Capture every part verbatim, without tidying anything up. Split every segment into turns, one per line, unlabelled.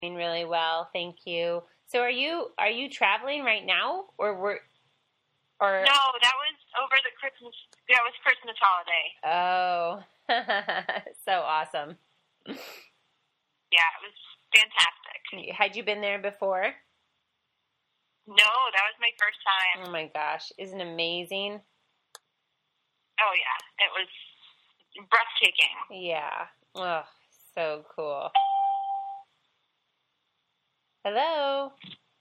Doing really well, thank you. So are you are you traveling right now, or were or
No, that was over the Christmas. That was Christmas holiday.
Oh, so awesome!
Yeah, it was fantastic.
Had you been there before?
No, that was my first time.
Oh my gosh, isn't it amazing?
Oh yeah, it was breathtaking.
Yeah. Oh, so cool. Hello.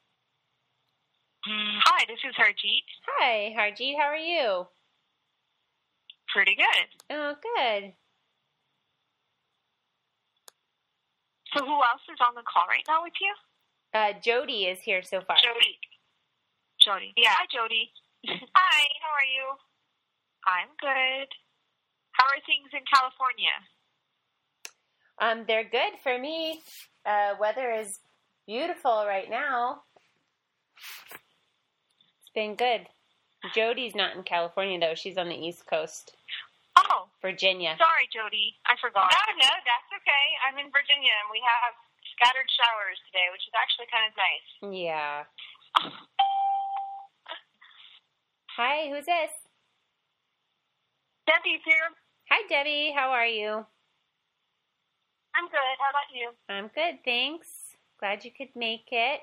Hi, this is Harjeet.
Hi, Harjeet. How are you?
Pretty good.
Oh, good.
So who else is on the call right now with you?
Uh, Jody is here so far.
Jody. Jody. Yeah. Hi, Jody. Hi, how are you? I'm good. How are things in California?
Um, they're good for me. Uh, weather is beautiful right now. It's been good. Jody's not in California, though. She's on the East Coast.
Oh.
Virginia.
Sorry, Jody. I forgot. No, no, that's okay. I'm in Virginia, and we have scattered showers today, which is actually kind of nice.
Yeah. Hi, who's this?
Debbie's here.
Hi, Debbie. How are you?
I'm good. How about you?
I'm good, thanks. Glad you could make it.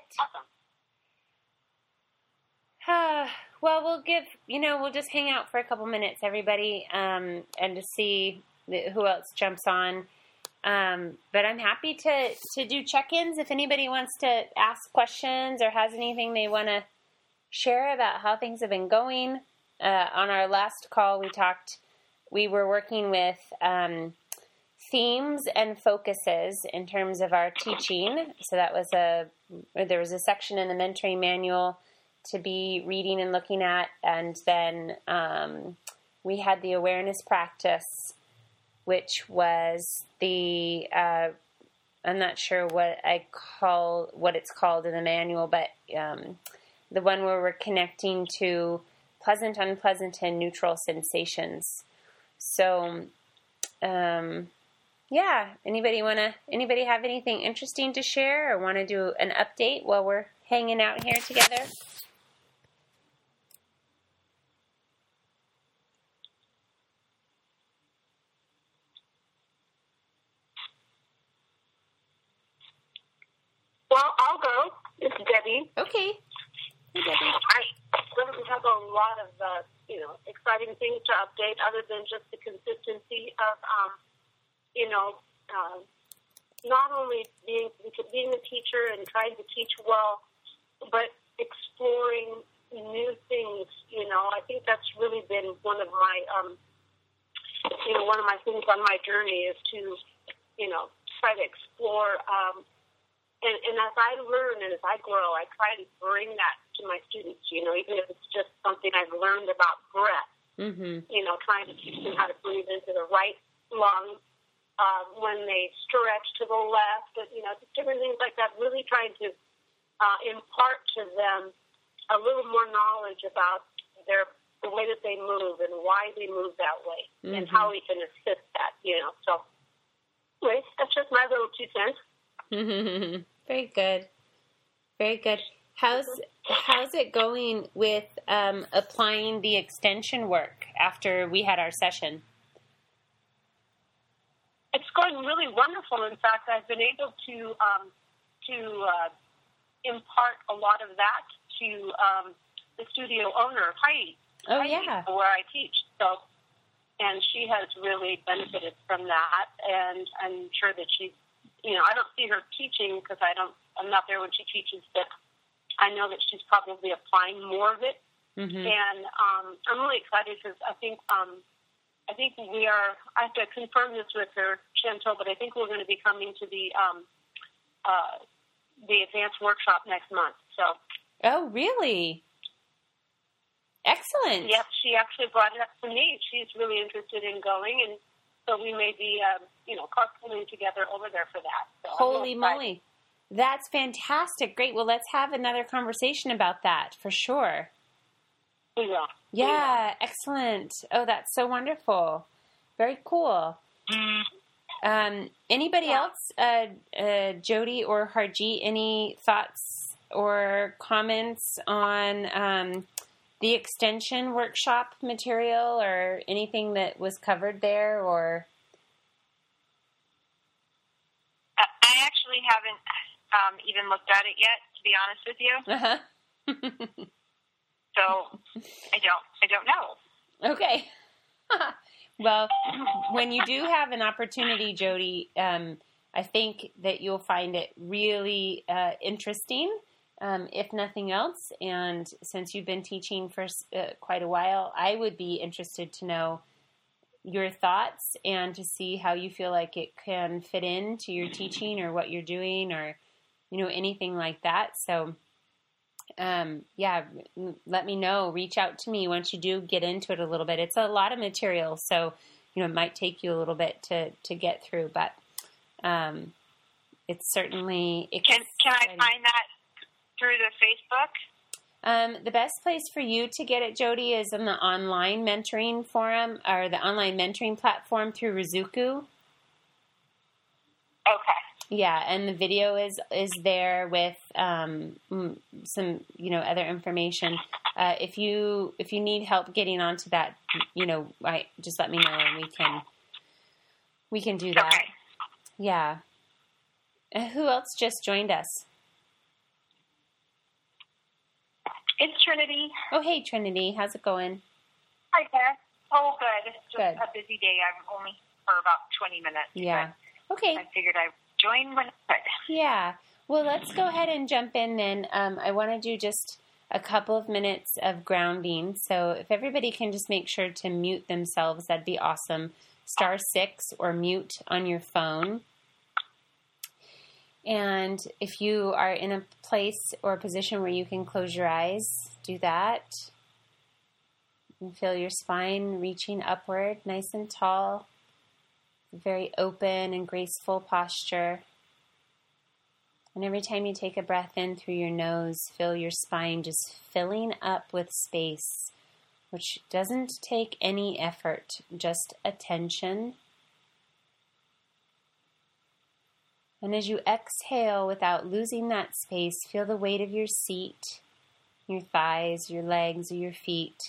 Awesome.
Well, we'll give, you know, we'll just hang out for a couple minutes, everybody, um, and to see who else jumps on. Um, but I'm happy to, to do check-ins if anybody wants to ask questions or has anything they want to share about how things have been going. Uh, on our last call, we talked, we were working with um, themes and focuses in terms of our teaching. So that was a, there was a section in the mentoring manual to be reading and looking at, and then um, we had the awareness practice, which was the uh, I'm not sure what I call what it's called in the manual, but um, the one where we're connecting to pleasant, unpleasant, and neutral sensations. So, um, yeah. Anybody wanna? Anybody have anything interesting to share, or want to do an update while we're hanging out here together?
Well, I'll go. This is Debbie.
Okay. Hey, Debbie.
I don't have a lot of, uh, you know, exciting things to update other than just the consistency of, um, you know, uh, not only being being a teacher and trying to teach well, but exploring new things. You know, I think that's really been one of my, um, you know, one of my things on my journey is to, you know, try to explore. Um, And, and as I learn and as I grow, I try to bring that to my students, you know, even if it's just something I've learned about breath,
Mm-hmm.
you know, trying to teach them how to breathe into the right lung uh, when they stretch to the left, and, you know, just different things like that, really trying to uh, impart to them a little more knowledge about their the way that they move and why they move that way, mm-hmm. and how we can assist that, you know. So, anyway, that's just my little two cents.
Very good. Very good. How's how's it going with um, applying the extension work after we had our session?
It's going really wonderful. In fact, I've been able to um, to uh, impart a lot of that to um, the studio owner, Heidi.
Oh,
Heidi,
yeah.
Where I teach. So, and she has really benefited from that, and I'm sure that she's, you know, I don't see her teaching because I don't, I'm not there when she teaches, but I know that she's probably applying more of it.
Mm-hmm.
And um, I'm really excited because I think, um, I think we are, I have to confirm this with her, Chantal, but I think we're going to be coming to the, um, uh, the advanced workshop next month. So.
Oh, really? Excellent.
Yep, she actually brought it up to me. She's really interested in going, and so we may be, um, you know, carpooling together over there for that. So
Holy moly. That's fantastic. Great. Well, let's have another conversation about that for sure.
We will.
Yeah,
we will.
Excellent. Oh, that's so wonderful. Very cool. Um, anybody
Yeah.
else, uh, uh, Jody or Harjeet, any thoughts or comments on um, the extension workshop material or anything that was covered there? Or
I I actually haven't um, even looked at it yet, to be honest with you.
uh-huh.
So I don't. I don't know.
Okay. Well, when you do have an opportunity, Jody, um, I think that you'll find it really uh, interesting, um, if nothing else. And since you've been teaching for uh, quite a while, I would be interested to know your thoughts and to see how you feel like it can fit into your teaching or what you're doing or, you know, anything like that. So, um, yeah, let me know. Reach out to me once you do get into it a little bit. It's a lot of material, so, you know, it might take you a little bit to, to get through, but um, it's certainly exciting.
Can, can I find that through the Facebook?
Um, the best place for you to get it, Jody, is in the online mentoring forum or the online mentoring platform through Rizuku.
Okay.
Yeah, and the video is is there with um, some, you know, other information. Uh, if you if you need help getting onto that, you know, I just let me know and we can we can do that.
Okay.
Yeah. Uh, who else just joined us?
It's Trinity.
Oh, hey, Trinity. How's it going?
Hi there. Oh, good. It's just
Good.
a busy day. I'm only for about twenty minutes.
Yeah. Okay.
I figured I'd join when I could.
Yeah. Well, let's go ahead and jump in then. Um, I want to do just a couple of minutes of grounding. So if everybody can just make sure to mute themselves, that'd be awesome. Star six or mute on your phone. And if you are in a place or a position where you can close your eyes, do that. And feel your spine reaching upward, nice and tall. Very open and graceful posture. And every time you take a breath in through your nose, feel your spine just filling up with space, which doesn't take any effort, just attention. And as you exhale without losing that space, feel the weight of your seat, your thighs, your legs, or your feet.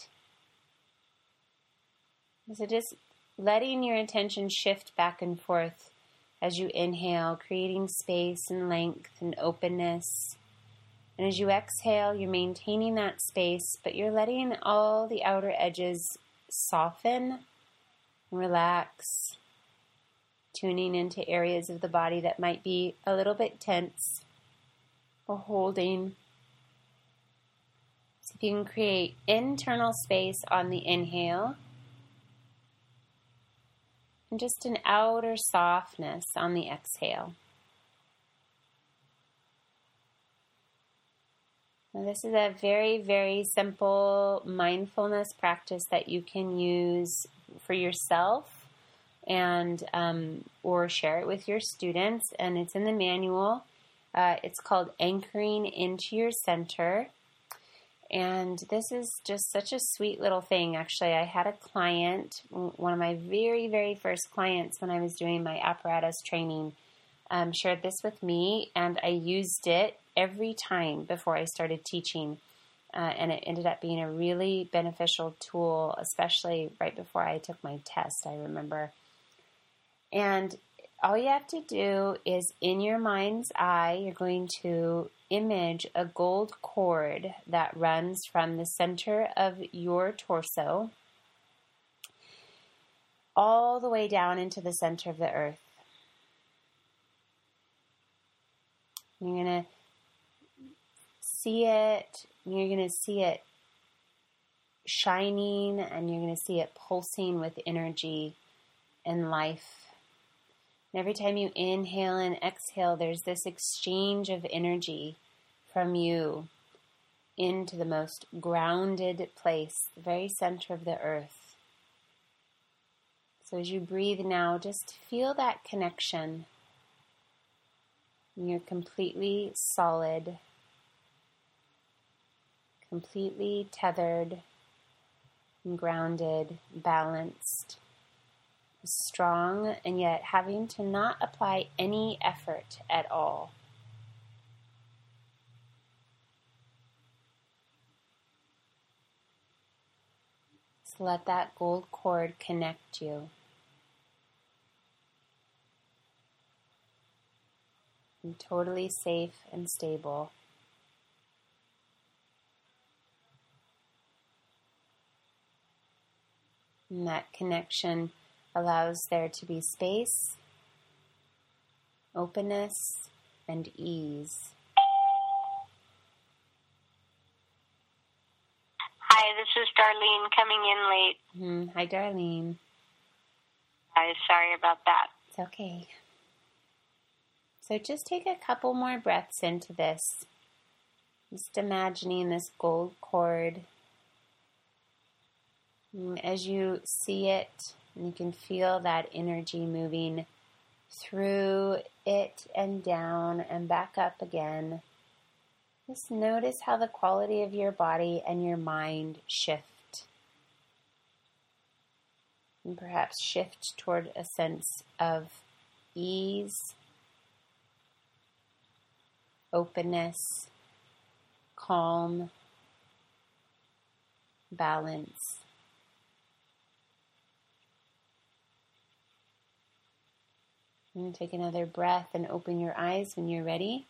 So just letting your attention shift back and forth as you inhale, creating space and length and openness. And as you exhale, you're maintaining that space, but you're letting all the outer edges soften and relax, tuning into areas of the body that might be a little bit tense or holding. So if you can create internal space on the inhale, and just an outer softness on the exhale. Now, this is a very, very simple mindfulness practice that you can use for yourself and um, or share it with your students. And it's in the manual. Uh, it's called Anchoring into Your Center. And this is just such a sweet little thing. Actually, I had a client, one of my very, very first clients when I was doing my apparatus training, um, shared this with me, and I used it every time before I started teaching. Uh, and it ended up being a really beneficial tool, especially right before I took my test, I remember. And all you have to do is, in your mind's eye, you're going to image a gold cord that runs from the center of your torso all the way down into the center of the earth. You're going to see it, you're going to see it shining, and you're going to see it pulsing with energy and life. And every time you inhale and exhale, there's this exchange of energy from you into the most grounded place, the very center of the earth. So as you breathe now, just feel that connection. You're completely solid, completely tethered and grounded, balanced, strong, and yet having to not apply any effort at all. So let that gold cord connect you. And totally safe and stable. And that connection allows there to be space, openness, and ease.
Hi, this is Darlene coming in late.
Mm, hi, Darlene.
Hi, sorry about that.
It's okay. So just take a couple more breaths into this. Just imagining this gold cord. And as you see it, you can feel that energy moving through it and down and back up again. Just notice how the quality of your body and your mind shift. And perhaps shift toward a sense of ease, openness, calm, balance. And take another breath and open your eyes when you're ready.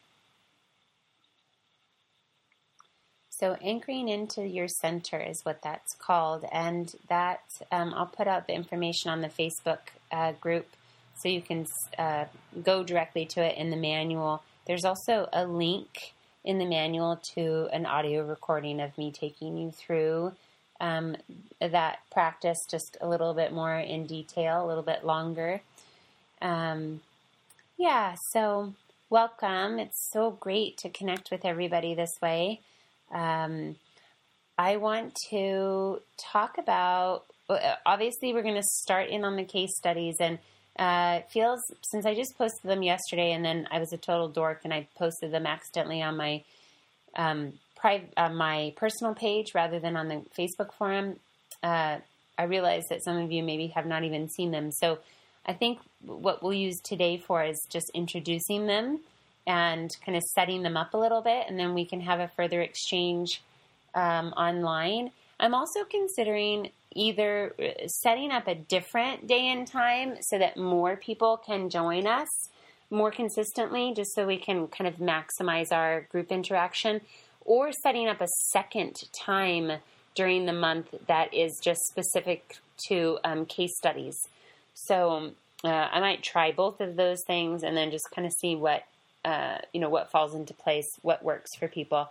So anchoring into your center is what that's called. And that, um, I'll put out the information on the Facebook uh, group so you can uh, go directly to it in the manual. There's also a link in the manual to an audio recording of me taking you through um, that practice just a little bit more in detail, a little bit longer. Um, yeah, so welcome. It's so great to connect with everybody this way. Um, I want to talk about, obviously we're going to start in on the case studies, and uh, it feels, since I just posted them yesterday and then I was a total dork and I posted them accidentally on my um, private, uh, my personal page rather than on the Facebook forum, uh, I realized that some of you maybe have not even seen them. So I think what we'll use today for is just introducing them and kind of setting them up a little bit, and then we can have a further exchange um, online. I'm also considering either setting up a different day and time so that more people can join us more consistently, just so we can kind of maximize our group interaction, or setting up a second time during the month that is just specific to um, case studies. So uh, I might try both of those things and then just kind of see what Uh, you know, what falls into place, what works for people.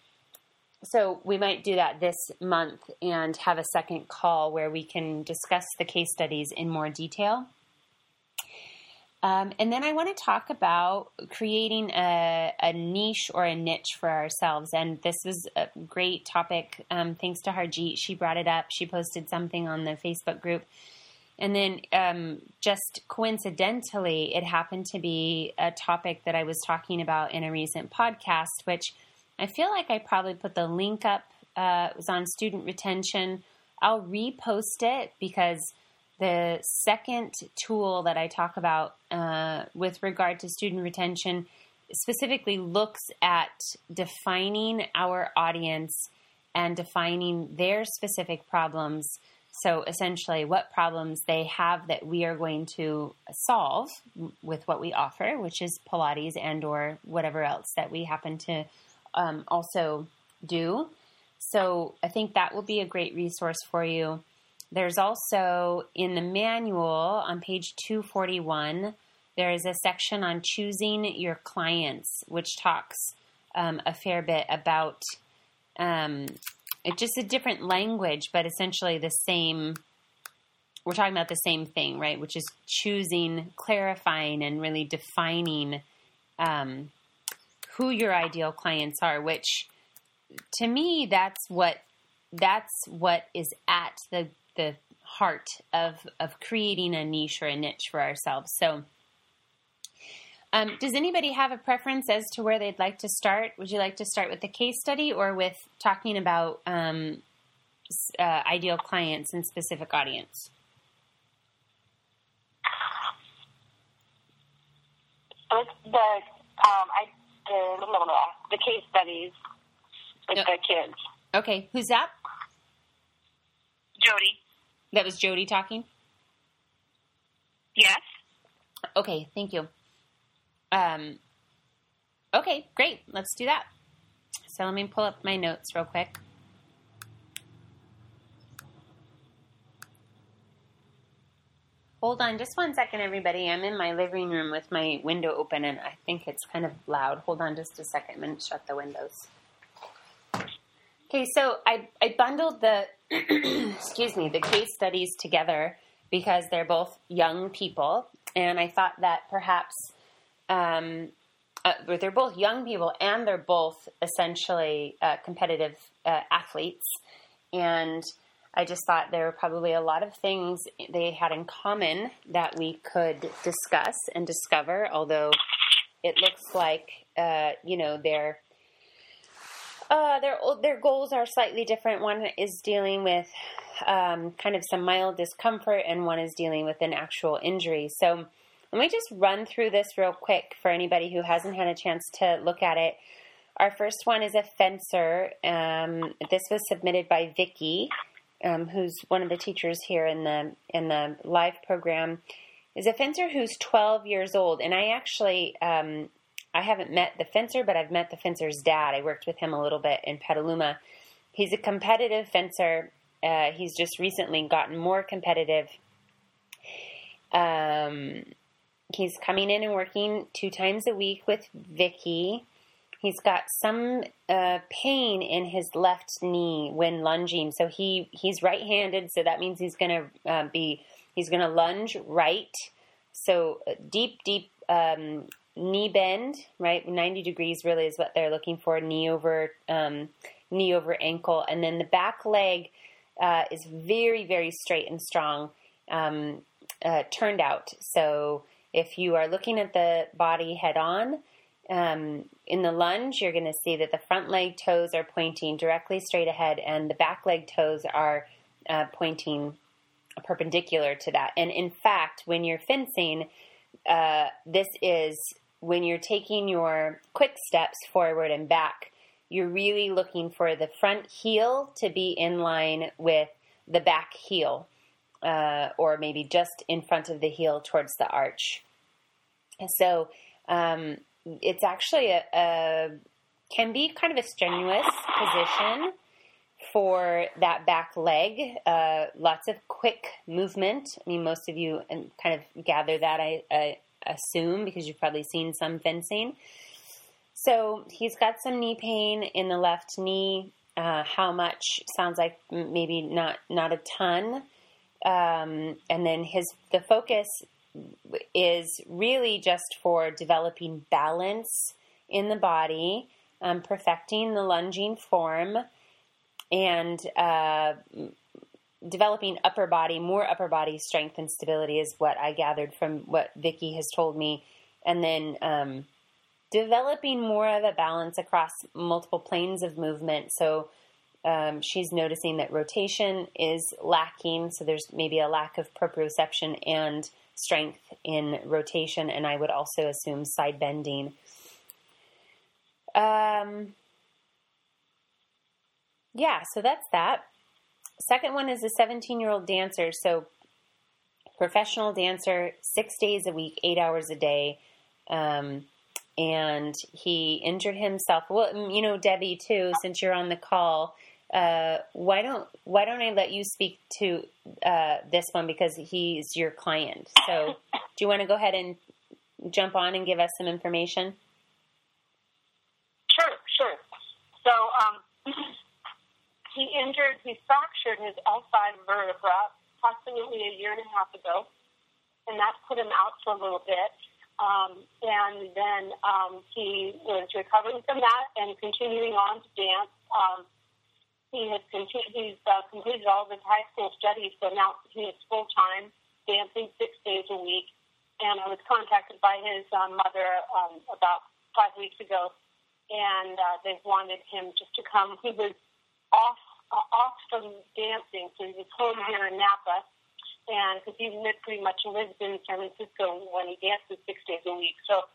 So we might do that this month and have a second call where we can discuss the case studies in more detail. Um, and then I want to talk about creating a, a niche or a niche for ourselves. And this was a great topic. Um, thanks to Harjeet. She brought it up. She posted something on the Facebook group. And then um, just coincidentally, it happened to be a topic that I was talking about in a recent podcast, which I feel like I probably put the link up. Uh, it was on student retention. I'll repost it because the second tool that I talk about uh, with regard to student retention specifically looks at defining our audience and defining their specific problems. So essentially what problems they have that we are going to solve with what we offer, which is Pilates and or whatever else that we happen to um, also do. So I think that will be a great resource for you. There's also in the manual on page two forty-one, there is a section on choosing your clients, which talks um, a fair bit about um it's just a different language, but essentially the same, we're talking about the same thing, right? Which is choosing, clarifying, and really defining um, who your ideal clients are, which to me, that's what, that's what is at the, the heart of, of creating a niche or a niche for ourselves. So Um, does anybody have a preference as to where they'd like to start? Would you like to start with the case study or with talking about um, uh, ideal clients and specific audience?
It's the um, I the, blah, blah, blah, the case studies with
Yep.
the kids.
Okay, who's that?
Jody.
That was Jody talking?
Yes.
Okay, thank you. Um, okay, great. Let's do that. So let me pull up my notes real quick. Hold on just one second, everybody. I'm in my living room with my window open, and I think it's kind of loud. Hold on just a second. I'm going to shut the windows. Okay, so I, I bundled the, excuse me, the case studies together because they're both young people, and I thought that perhaps um, uh, they're both young people, and they're both essentially uh, competitive uh, athletes, and I just thought there were probably a lot of things they had in common that we could discuss and discover, although it looks like, uh, you know, their uh, their their goals are slightly different. One is dealing with um, kind of some mild discomfort, and one is dealing with an actual injury. So let me just run through this real quick for anybody who hasn't had a chance to look at it. Our first one is a fencer. Um, this was submitted by Vicki. Um, who's one of the teachers here in the in the live program, is a fencer who's twelve years old. And I actually, um, I haven't met the fencer, but I've met the fencer's dad. I worked with him a little bit in Petaluma. He's a competitive fencer. Uh, he's just recently gotten more competitive. Um, he's coming in and working two times a week with Vicki. He's got some uh, pain in his left knee when lunging. So he, he's right-handed, so that means he's going to uh, be he's going to lunge right. So deep, deep um, knee bend, right? ninety degrees really is what they're looking for. Knee over um, knee over ankle, and then the back leg uh, is very, very straight and strong, um, uh, turned out. So if you are looking at the body head on. Um, in the lunge, you're going to see that the front leg toes are pointing directly straight ahead, and the back leg toes are uh, pointing perpendicular to that. And in fact, when you're fencing, uh, this is when you're taking your quick steps forward and back, you're really looking for the front heel to be in line with the back heel, uh, or maybe just in front of the heel towards the arch. And so, um, it's actually a, a can be kind of a strenuous position for that back leg. Uh, lots of quick movement. I mean, most of you kind of gather that, I, I assume, because you've probably seen some fencing. So he's got some knee pain in the left knee. Uh, how much? Sounds like maybe not not a ton. Um, and then his the focus is really just for developing balance in the body, um, perfecting the lunging form, and uh, developing upper body, more upper body strength and stability is what I gathered from what Vicki has told me. And then um, developing more of a balance across multiple planes of movement. So um, she's noticing that rotation is lacking, so there's maybe a lack of proprioception and strength in rotation, and I would also assume side bending. Um, yeah, so that's that. Second one is a seventeen-year-old dancer, so professional dancer, six days a week, eight hours a day, um, and he injured himself. Well, you know, Debbie, too, since you're on the call, Uh, why don't why don't I let you speak to uh, this one, because he's your client. So do you want to go ahead and jump on and give us some information?
Sure, sure. So um, he injured, he fractured his L five vertebra approximately a year and a half ago, and that put him out for a little bit. Um, and then um, he was recovering from that and continuing on to dance. Um, He has continued, he's uh, completed all of his high school studies, so now he is full-time, dancing six days a week. And I was contacted by his um, mother um, about five weeks ago, and uh, they wanted him just to come. He was off uh, off from dancing, so he was home here in Napa, and because he pretty much lives in San Francisco when he dances six days a week. So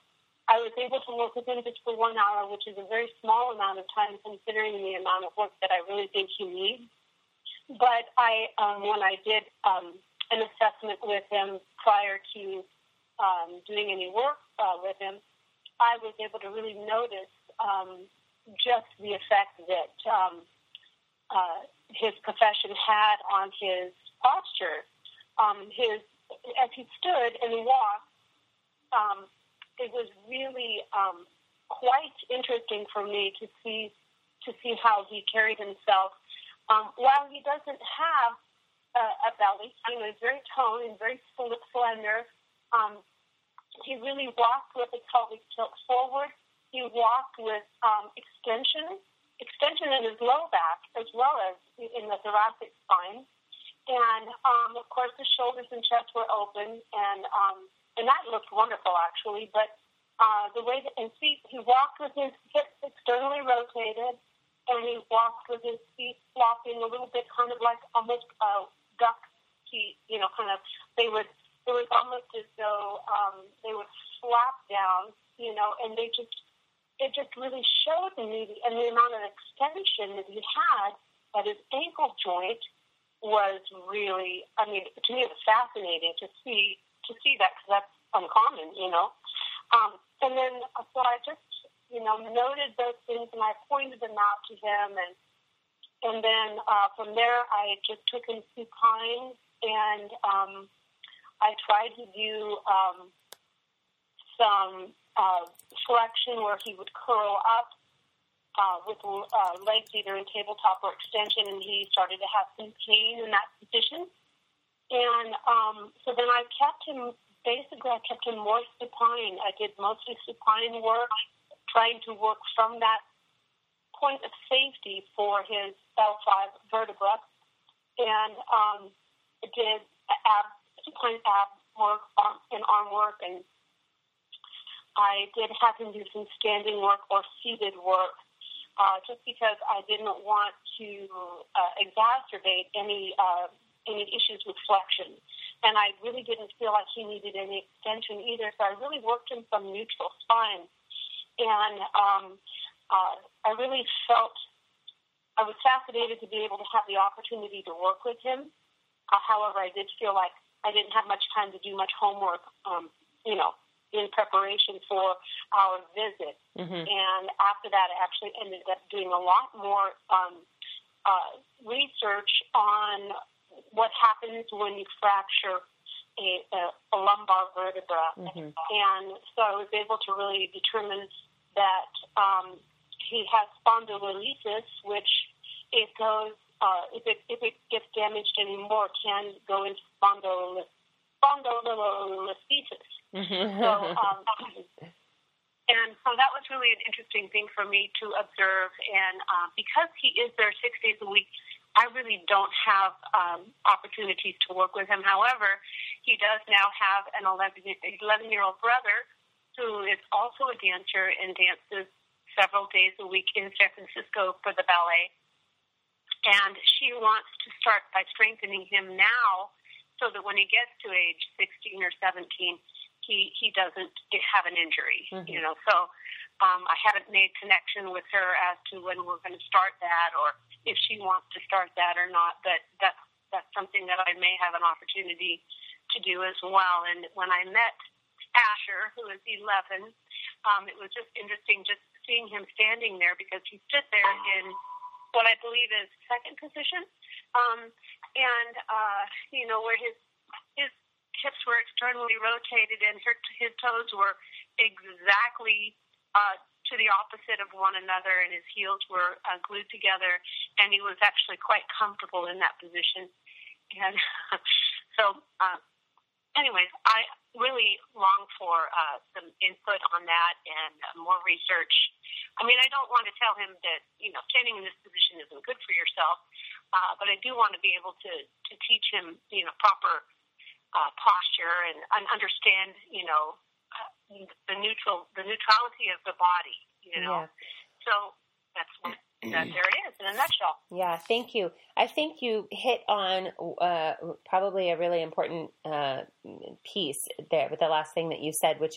I was able to work with him just for one hour, which is a very small amount of time considering the amount of work that I really think he needs. But I, um, when I did um, an assessment with him prior to um, doing any work uh, with him, I was able to really notice um, just the effect that um, uh, his profession had on his posture. Um, his as he stood and he walked, um, it was really um, quite interesting for me to see to see how he carried himself. Um, while he doesn't have uh, a belly, I mean, he's very toned and very slender. Um, he really walked with a pelvic tilt forward. He walked with um, extension, extension in his low back as well as in the thoracic spine. And, um, of course, his shoulders and chest were open, and um, and that looked wonderful, actually. But uh, the way that his feet, he walked with his hips externally rotated, and he walked with his feet flopping a little bit, kind of like almost uh, duck feet, you know, kind of, they would, it was almost as though um, they would flap down, you know, and they just, it just really showed me, the, and the amount of extension that he had at his ankle joint was really, I mean, to me it was fascinating to see, to see that, because that's uncommon, you know. Um, and then, so I just, you know, noted those things, and I pointed them out to him, and and then uh, from there, I just took him supine, and um, I tried to do um, some uh, flexion where he would curl up uh, with uh, legs either in tabletop or extension, and he started to have some pain in that position. And um, so then I kept him, basically I kept him more supine. I did mostly supine work, trying to work from that point of safety for his L five vertebra, and um, did ab, supine ab work arm, and arm work, and I did have him do some standing work or seated work, uh, just because I didn't want to uh, exacerbate any uh, any issues with flexion, and I really didn't feel like he needed any extension either, so I really worked him from neutral spine. And um, uh, I really felt, I was fascinated to be able to have the opportunity to work with him. Uh, however, I did feel like I didn't have much time to do much homework, um, you know, in preparation for our visit. Mm-hmm. And after that, I actually ended up doing a lot more um, uh, research on what happens when you fracture a, a, a lumbar vertebra. Mm-hmm. And so I was able to really determine that um, he has spondylolisthesis, which it goes, uh, if it if it gets damaged anymore, can go into spondylolisthesis. Spondylolisthesis. Mm-hmm. So, um, and so that was really an interesting thing for me to observe. And uh, because he is there six days a week, I really don't have um, opportunities to work with him. However, he does now have an eleven-year-old brother who is also a dancer and dances several days a week in San Francisco for the ballet. And she wants to start by strengthening him now so that when he gets to age sixteen or seventeen, he, he doesn't have an injury, mm-hmm. you know. So um, I haven't made connection with her as to when we're going to start that or if she wants to start that or not, but that's, that's something that I may have an opportunity to do as well. And when I met Asher, who is eleven, um, it was just interesting just seeing him standing there because he stood there in what I believe is second position, um, and uh, you know where his his hips were externally rotated and her, his toes were exactly uh, to the opposite of one another, and his heels were uh, glued together, and he was actually quite comfortable in that position, and so. Uh, Anyways, I really long for uh, some input on that and uh, more research. I mean, I don't want to tell him that, you know, standing in this position isn't good for yourself, uh, but I do want to be able to, to teach him, you know, proper uh, posture and, and understand, you know, uh, the neutral, the neutrality of the body, you know. Yeah. So that's what. That there it is in a nutshell.
Yeah, thank you. I think you hit on uh, probably a really important uh, piece there with the last thing that you said, which is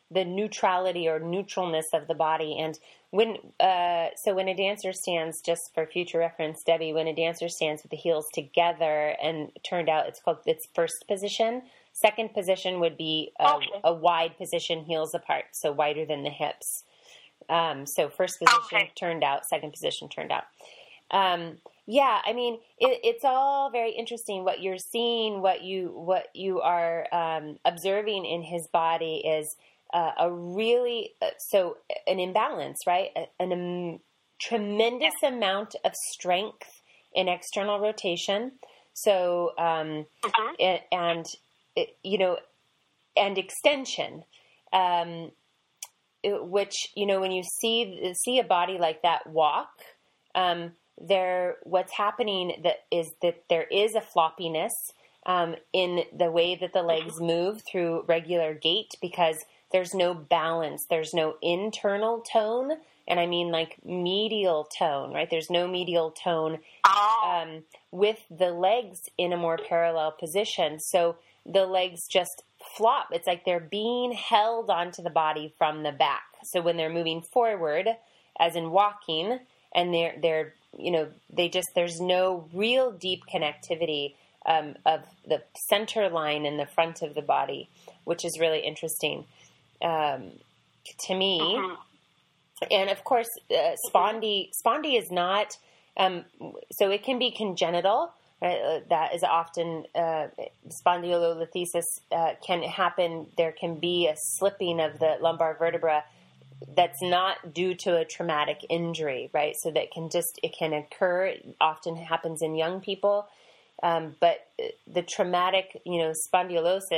the neutrality or neutralness of the body. And when, uh, so when a dancer stands, just for future reference, Debbie, when a dancer stands with the heels together and turned out it's called its first position. Second position would be a,
okay.
a wide position, heels apart, so wider than the hips. Um, so first position
okay.
turned out, second position turned out. Um, yeah, I mean, it, it's all very interesting. What you're seeing, what you what you are um, observing in his body is uh, a really uh, so an imbalance, right? A, an um, tremendous
yeah.
amount of strength in external rotation. So um,
mm-hmm.
it, and it, you know, and extension. Um, it, which you know, when you see see a body like that walk. Um, There, what's happening that is that there is a floppiness um, in the way that the legs move through regular gait because there's no balance. There's no internal tone, and I mean like medial tone, right? There's no medial tone um, with the legs in a more parallel position. So the legs just flop. It's like they're being held onto the body from the back. So when they're moving forward, as in walking, and they're they're you know, they just, there's no real deep connectivity um, of the center line in the front of the body, which is really interesting um, to me.
Mm-hmm.
And of course, uh, spondy, spondy is not, um, so it can be congenital. Right? Uh, that is often, uh, spondylolisthesis uh, can happen. There can be a slipping of the lumbar vertebra that's not due to a traumatic injury, right? So that can just, it can occur. It often happens in young people. Um, but the traumatic, you know, spondylosis,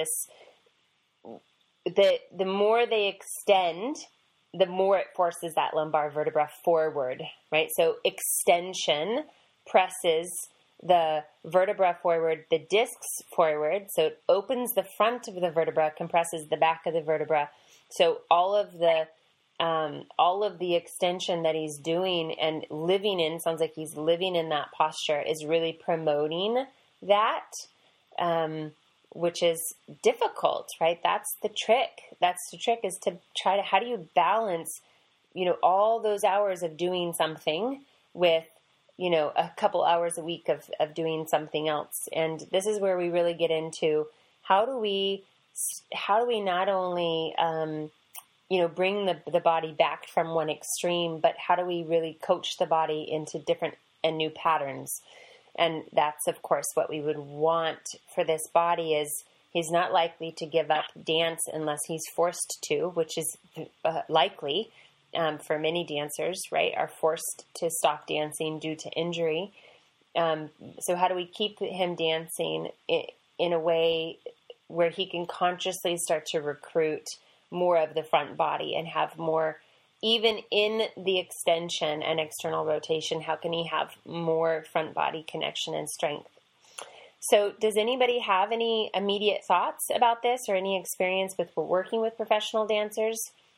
the, the more they extend, the more it forces that lumbar vertebra forward, right? So extension presses the vertebra forward, the discs forward. So it opens the front of the vertebra, compresses the back of the vertebra. So all of the Um, all of the extension that he's doing and living in, sounds like he's living in that posture, is really promoting that, um, which is difficult, right? That's the trick. That's the trick is to try to, how do you balance, you know, all those hours of doing something with, you know, a couple hours a week of, of doing something else. And this is where we really get into how do we, how do we not only, um, you know, bring the the body back from one extreme, but how do we really coach the body into different and new patterns? And that's, of course, what we would want for this body is he's not likely to give up dance unless he's forced to, which is uh, likely um, for many dancers, right, are forced to stop dancing due to injury. Um, so how do we keep him dancing in, in a way where he can consciously start to recruit more of the front body and have more, even in the extension and external rotation, how can he have more front body connection and strength? So does anybody have any immediate thoughts about this or any experience with working with professional dancers?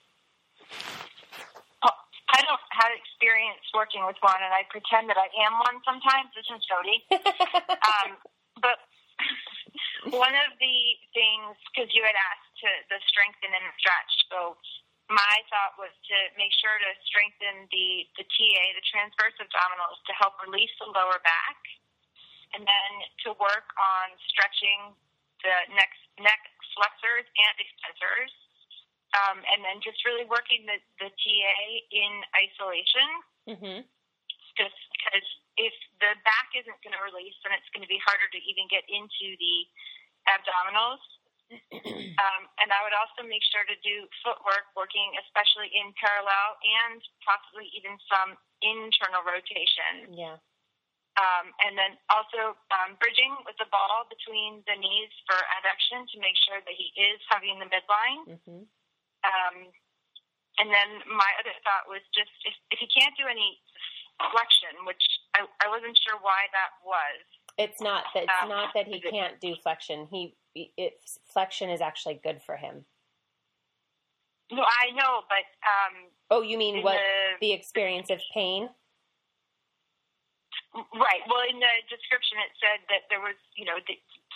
Oh, I don't have experience working with one, and I pretend that I am one sometimes. This is Jody. um, but one of the things, because you had asked to the strengthen and stretch, so my thought was to make sure to strengthen the, the T A, the transverse abdominals, to help release the lower back, and then to work on stretching the neck, neck flexors and extensors, um, and then just really working the, the T A in isolation. Mm-hmm. Just because if the back isn't going to release, then it's going to be harder to even get into the abdominals. um, and I would also make sure to do footwork, working especially in parallel and possibly even some internal rotation.
Yeah.
Um, and then also um, bridging with the ball between the knees for adduction to make sure that he is hugging the midline. Mm-hmm. Um, and then my other thought was just if, if he can't do any flexion, which I, I wasn't sure why that was.
It's not that it's
um,
not that he can't do flexion. He it, flexion is actually good for him.
No, I know, but um,
oh, you mean what
the,
the experience of pain?
Right. Well, in the description it said that there was, you know, the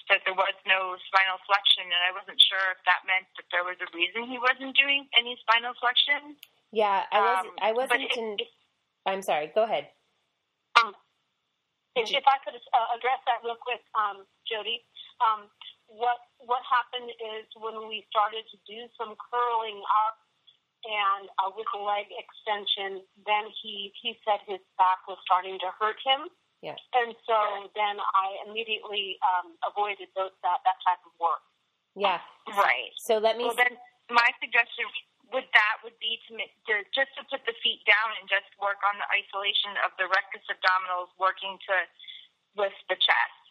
that there was no spinal flexion, and I wasn't sure if that meant that there was a reason he wasn't doing any spinal flexion.
Yeah, I was.
Um,
I wasn't.
it,
in,
it,
I'm sorry. Go ahead.
Um, if, if I could uh, address that real quick, um, Jody, um, what what happened is when we started to do some curling up and uh, with the leg extension, then he he said his back was starting to hurt him.
Yeah.
And so then I immediately um, avoided those, that, that type of work.
Yeah.
Right.
So let me...
Well, then my suggestion with that would be to, to just to put the feet down and just work on the isolation of the rectus abdominals, working to lift the chest.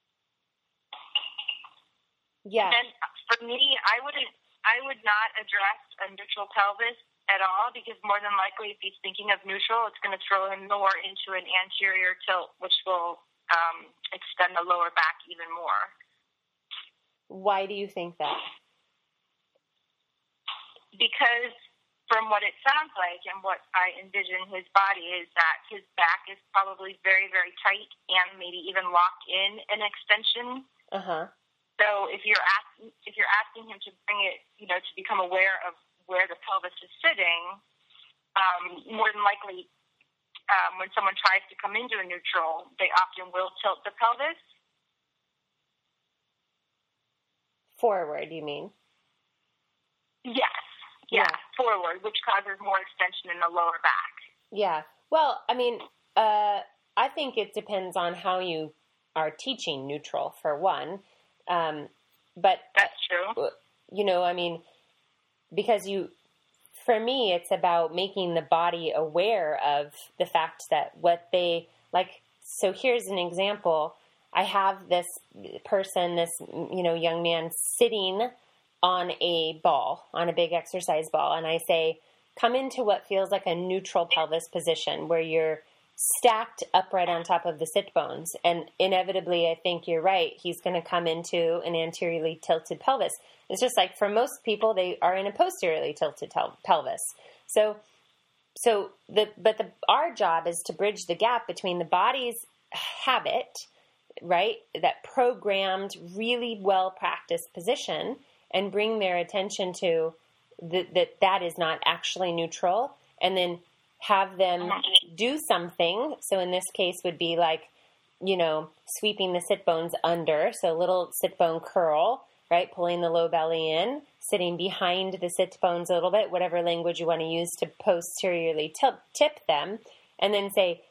Yeah.
And then for me, I wouldn't, I would not address a neutral pelvis at all, because more than likely, if he's thinking of neutral, it's going to throw him more into an anterior tilt, which will um, extend the lower back even more.
Why do you think that?
Because from what it sounds like and what I envision his body is that his back is probably very, very tight and maybe even locked in an extension.
Uh-huh.
So if you're asking, if you're asking him to bring it, you know, to become aware of where the pelvis is sitting, um, more than likely, um, when someone tries to come into a neutral, they often will tilt the pelvis.
Forward, you mean?
Yes. Yeah,
Yeah.
Forward, which causes more extension in the lower back.
Yeah. Well, I mean, uh, I think it depends on how you are teaching neutral, for one. Um, but
That's true.
You know, I mean, because you, for me, it's about making the body aware of the fact that what they, like, so here's an example. I have this person, this, you know, young man sitting on a ball, on a big exercise ball, and I say, come into what feels like a neutral pelvis position where you're stacked upright on top of the sit bones. And inevitably, I think you're right, he's going to come into an anteriorly tilted pelvis. It's just like for most people, they are in a posteriorly tilted tel- pelvis. So, so the but the our job is to bridge the gap between the body's habit, right, that programmed, really well practiced position, and bring their attention to the, that that is not actually neutral, and then have them do something. So in this case would be like, you know, sweeping the sit bones under. So a little sit bone curl, right? Pulling the low belly in, sitting behind the sit bones a little bit, whatever language you want to use to posteriorly tip, tip them. And then say,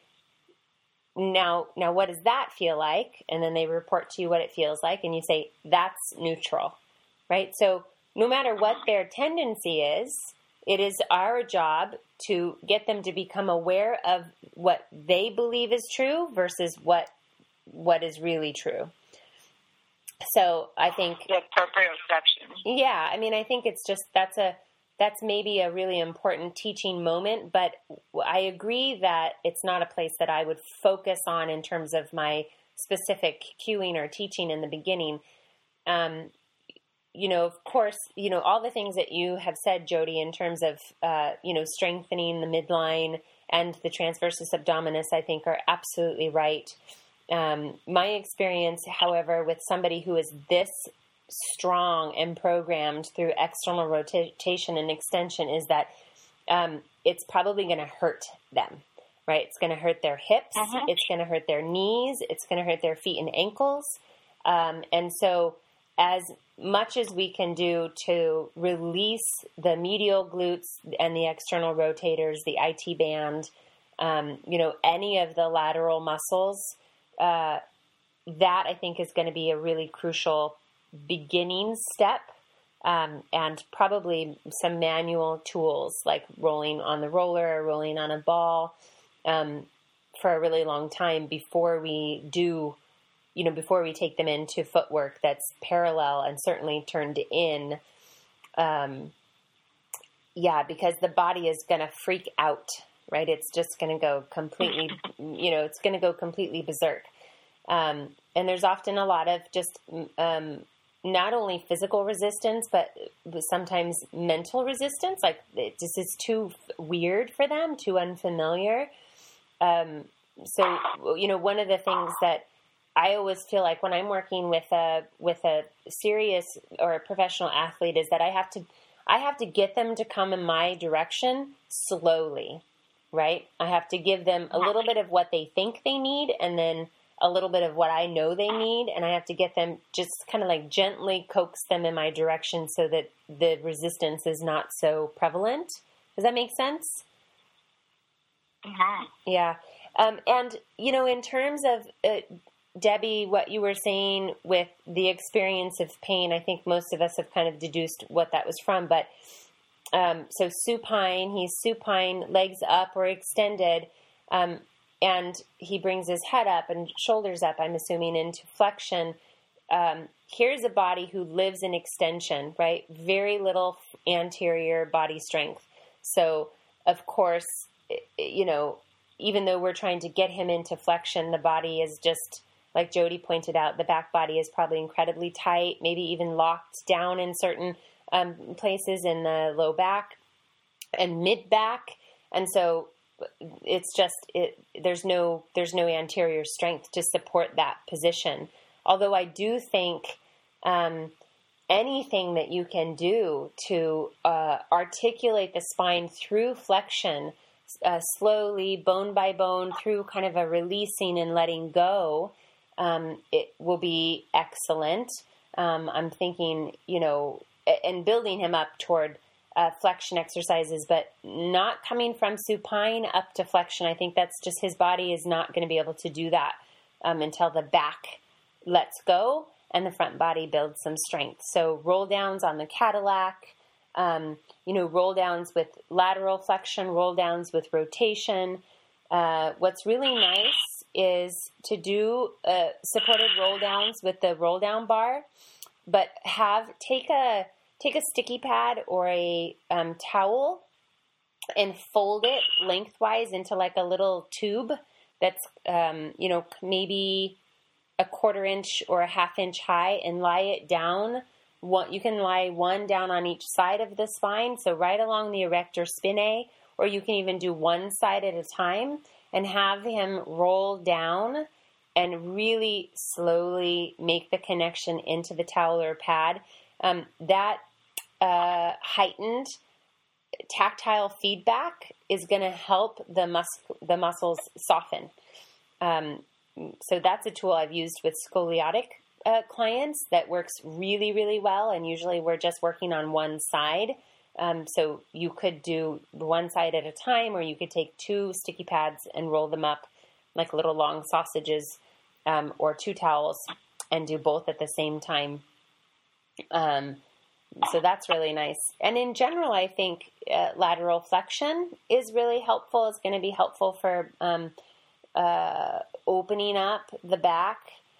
now, now what does that feel like? And then they report to you what it feels like. And you say, that's neutral, right? So no matter what their tendency is, it is our job to get them to become aware of what they believe is true versus what what is really true. So I think
the proprioception.
Yeah, I mean, I think it's just that's a that's maybe a really important teaching moment. But I agree that it's not a place that I would focus on in terms of my specific cueing or teaching in the beginning. Um, You know, of course, you know, all the things that you have said, Jody, in terms of, uh, you know, strengthening the midline and the transversus abdominis, I think are absolutely right. Um, my experience, however, with somebody who is this strong and programmed through external rotation and extension is that um, it's probably going to hurt them, right? It's going to hurt their hips.
Uh-huh.
It's going to hurt their knees. It's going to hurt their feet and ankles. Um, and so as much as we can do to release the medial glutes and the external rotators, the I T band, um, you know, any of the lateral muscles, uh, that I think is going to be a really crucial beginning step, um, and probably some manual tools like rolling on the roller or rolling on a ball um, for a really long time before we do you know, before we take them into footwork that's parallel and certainly turned in, um, yeah, because the body is going to freak out, right? It's just going to go completely, you know, it's going to go completely berserk. Um, and there's often a lot of just um, not only physical resistance, but sometimes mental resistance. Like it just is too weird for them, too unfamiliar. Um, so, you know, one of the things that I always feel like when I'm working with a with a serious or a professional athlete is that I have to I have to get them to come in my direction slowly, right? I have to give them a little bit of what they think they need and then a little bit of what I know they need, and I have to get them just kind of like gently coax them in my direction so that the resistance is not so prevalent. Does that make sense?
Mm-hmm.
Yeah. Um, and, you know, in terms of, uh, Debbie, what you were saying with the experience of pain, I think most of us have kind of deduced what that was from. But um, so supine, he's supine, legs up or extended, um, and he brings his head up and shoulders up, I'm assuming, into flexion. Um, here's a body who lives in extension, right? Very little anterior body strength. So, of course, you know, even though we're trying to get him into flexion, the body is just, like Jody pointed out, the back body is probably incredibly tight, maybe even locked down in certain um, places in the low back and mid back. And so it's just, it, there's no, there's no anterior strength to support that position. Although I do think, um, anything that you can do to, uh, articulate the spine through flexion, uh, slowly, bone by bone, through kind of a releasing and letting go, um, it will be excellent. Um, I'm thinking, you know, and building him up toward Uh, flexion exercises, but not coming from supine up to flexion. I think that's just his body is not going to be able to do that um, until the back lets go and the front body builds some strength. So roll downs on the Cadillac, um, you know, roll downs with lateral flexion, roll downs with rotation. Uh, what's really nice is to do uh, supported roll downs with the roll down bar, but have take a Take a sticky pad or a um, towel and fold it lengthwise into like a little tube that's, um, you know, maybe a quarter inch or a half inch high, and lie it down. One, you can lie one down on each side of the spine, so right along the erector spinae, or you can even do one side at a time and have him roll down and really slowly make the connection into the towel or pad. Um, that Uh, heightened tactile feedback is going to help the mus- the muscles soften. Um, so that's a tool I've used with scoliotic uh, clients that works really, really well. And usually we're just working on one side. Um, so you could do one side at a time, or you could take two sticky pads and roll them up like little long sausages, um, or two towels, and do both at the same time. Um, So that's really nice. And in general, I think uh, lateral flexion is really helpful. It's going to be helpful for um, uh, opening up the back.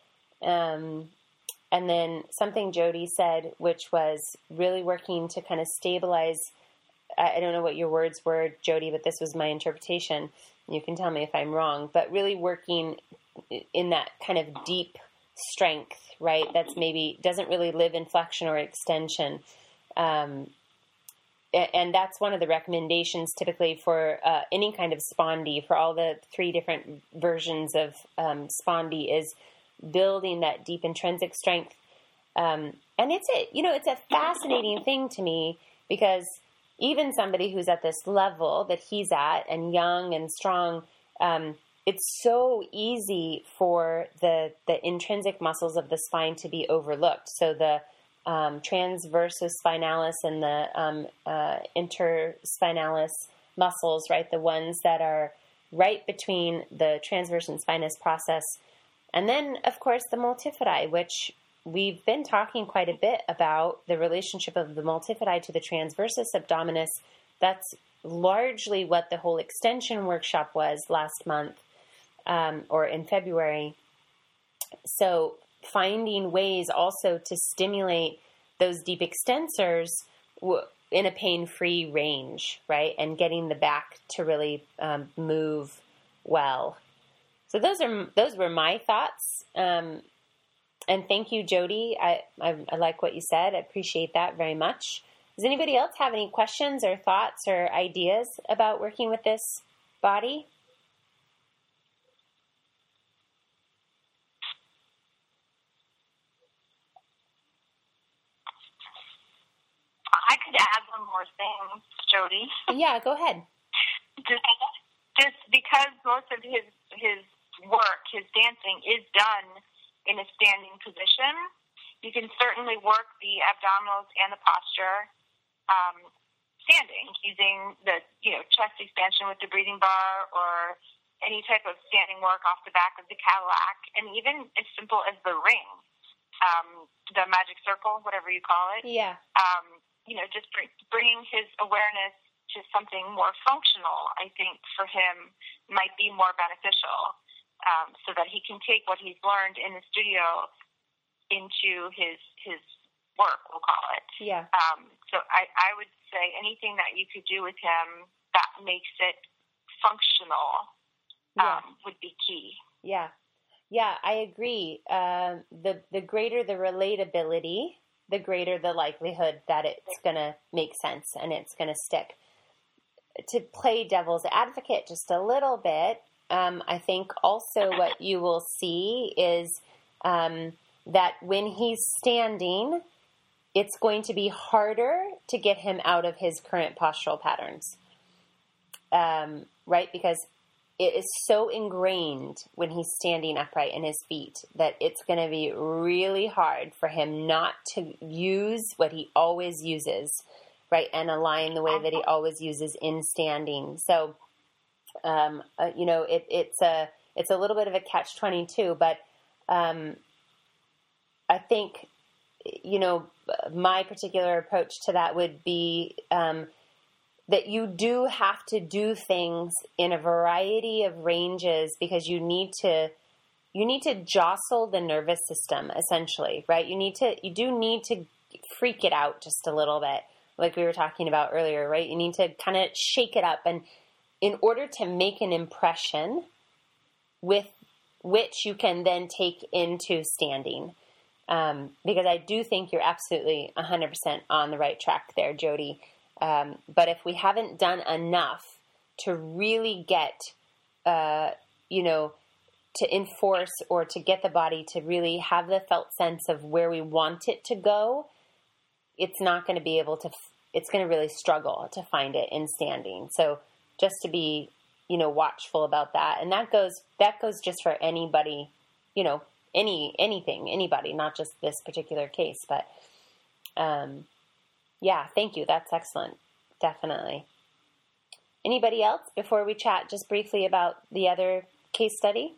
Um, and then something Jody said, which was really working to kind of stabilize. I don't know what your words were, Jody, but this was my interpretation. You can tell me if I'm wrong. But really working in that kind of deep strength, right? That's maybe doesn't really live in flexion or extension. Um, and that's one of the recommendations typically for uh, any kind of spondy, for all the three different versions of um, spondy, is building that deep intrinsic strength. Um, and it's a, you know, it's a fascinating thing to me, because even somebody who's at this level that he's at and young and strong, um, it's so easy for the, the intrinsic muscles of the spine to be overlooked. So the um, transversus spinalis and the um, uh, interspinalis muscles, right? The ones that are right between the transverse and spinous process. And then, of course, the multifidi, which we've been talking quite a bit about, the relationship of the multifidi to the transversus abdominis. That's largely what the whole extension workshop was last month. Um, or in February. So finding ways also to stimulate those deep extensors w- in a pain-free range, right? And getting the back to really um, move well. So those are those were my thoughts. Um, and thank you, Jody. I, I, I like what you said. I appreciate that very much. Does anybody else have any questions or thoughts or ideas about working with this body?
could add one more thing, Jody.
Yeah, go ahead.
Just, just because most of his his work, his dancing, is done in a standing position, you can certainly work the abdominals and the posture um, standing, using the you know chest expansion with the breathing bar, or any type of standing work off the back of the Cadillac, and even as simple as the ring, um, the magic circle, whatever you call it.
Yeah.
Um, you know, just bring, bringing his awareness to something more functional, I think, for him might be more beneficial, um, so that he can take what he's learned in the studio into his his work, we'll call it.
Yeah.
Um, so I, I would say anything that you could do with him that makes it functional
Yeah.
um, would be key.
Yeah. Yeah, I agree. Um, the, the greater the relatability, the greater the likelihood that it's going to make sense and it's going to stick. To play devil's advocate just a little bit, um, I think also what you will see is um, that when he's standing, it's going to be harder to get him out of his current postural patterns, um, right? Because it is so ingrained when he's standing upright in his feet that it's going to be really hard for him not to use what he always uses, right, and align the way that he always uses in standing. So, um, uh, you know, it, it's a it's a little bit of a catch twenty-two, but um, I think, you know, my particular approach to that would be um, that you do have to do things in a variety of ranges because you need to you need to jostle the nervous system, essentially, right? You need to you do need to freak it out just a little bit, like we were talking about earlier, right? You need to kind of shake it up, and in order to make an impression with which you can then take into standing. Um, because I do think you're absolutely one hundred percent on the right track there, Jody. Um, but if we haven't done enough to really get, uh, you know, to enforce or to get the body to really have the felt sense of where we want it to go, it's not going to be able to, it's going to really struggle to find it in standing. So just to be, you know, watchful about that. And that goes, that goes just for anybody, you know, any, anything, anybody, not just this particular case, but, um, yeah, thank you. That's excellent. Definitely. Anybody else before we chat just briefly about the other case study?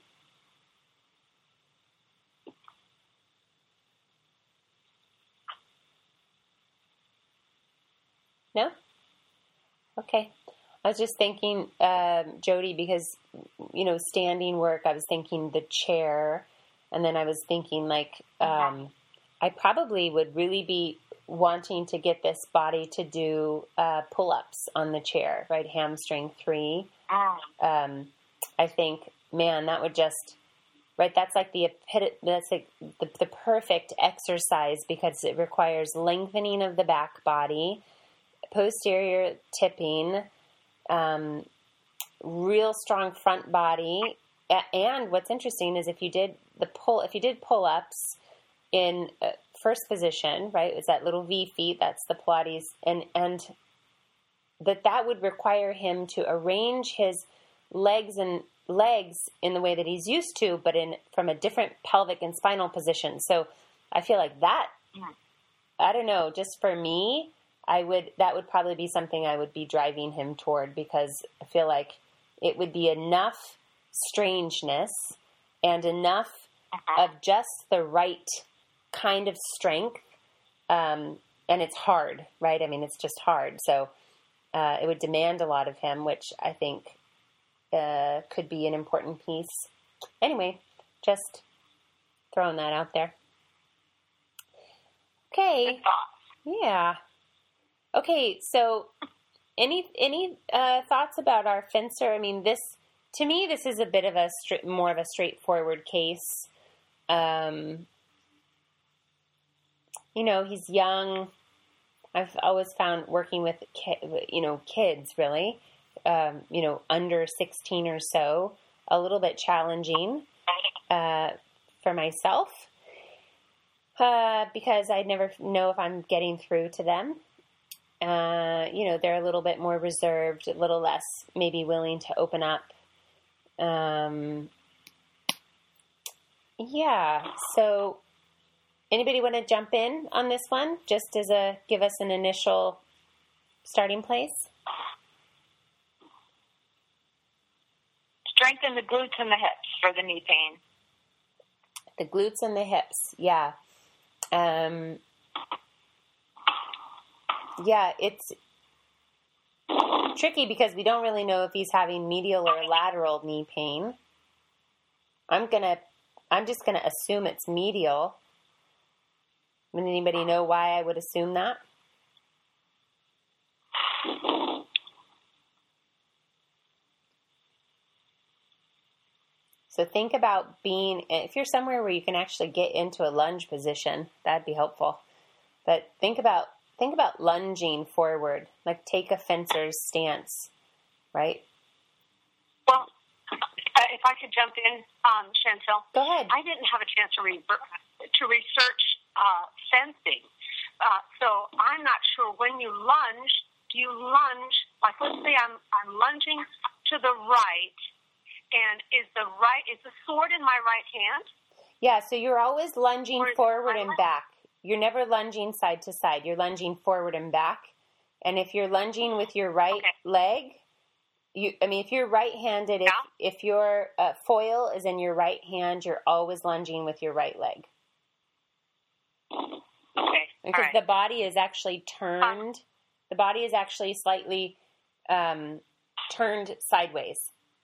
No? Okay. I was just thinking, um, Jody, because, you know, standing work, I was thinking the chair, and then I was thinking like, um, I probably would really be wanting to get this body to do uh, pull-ups on the chair, right? Hamstring three. Um, I think, man, that would just, right? That's like the that's like the, the perfect exercise because it requires lengthening of the back body, posterior tipping, um, real strong front body. And what's interesting is if you did the pull, if you did pull-ups in uh, first position, right, it's that little V feet, that's the Pilates, and, and that that would require him to arrange his legs and legs in the way that he's used to, but in from a different pelvic and spinal position. So I feel like that, I don't know, just for me, I would, that would probably be something I would be driving him toward because I feel like it would be enough strangeness and enough of just the right kind of strength, um, and it's hard, right? I mean, it's just hard. So uh, it would demand a lot of him, which I think uh, could be an important piece. Anyway, just throwing that out there. Okay. Yeah. Okay, so any any uh, thoughts about our fencer? I mean, this, to me, this is a bit of a stri- more of a straightforward case. Um, you know, he's young. I've always found working with, ki- you know, kids really, um, you know, under sixteen or so, a little bit challenging uh, for myself uh, because I never know if I'm getting through to them. uh, you know, they're a little bit more reserved, a little less maybe willing to open up. Um, yeah. So anybody want to jump in on this one? Just as a, give us an initial starting place?
Strengthen the glutes and the hips for the knee pain.
The glutes and the hips. Yeah. Um, yeah, it's tricky because we don't really know if he's having medial or lateral knee pain. I'm gonna, I'm just gonna assume it's medial. Would anybody know why I would assume that? So think about being, if you're somewhere where you can actually get into a lunge position, that'd be helpful. But think about, think about lunging forward, like take a fencer's stance, right?
Well, uh, if I could jump in, um, Chantel.
Go ahead.
I didn't have a chance to, re- to research uh, fencing. Uh, so I'm not sure when you lunge, do you lunge, like let's say I'm, I'm lunging to the right, and is the right, is the sword in my right hand?
Yeah, so you're always lunging forward and back. You're never lunging side to side. You're lunging forward and back. And if you're lunging with your right
okay.
leg, you, I mean, if you're right-handed,
yeah.
if, if your uh, foil is in your right hand, you're always lunging with your right leg.
Okay.
Because
right.
the body is actually turned, uh, the body is actually slightly um, turned sideways.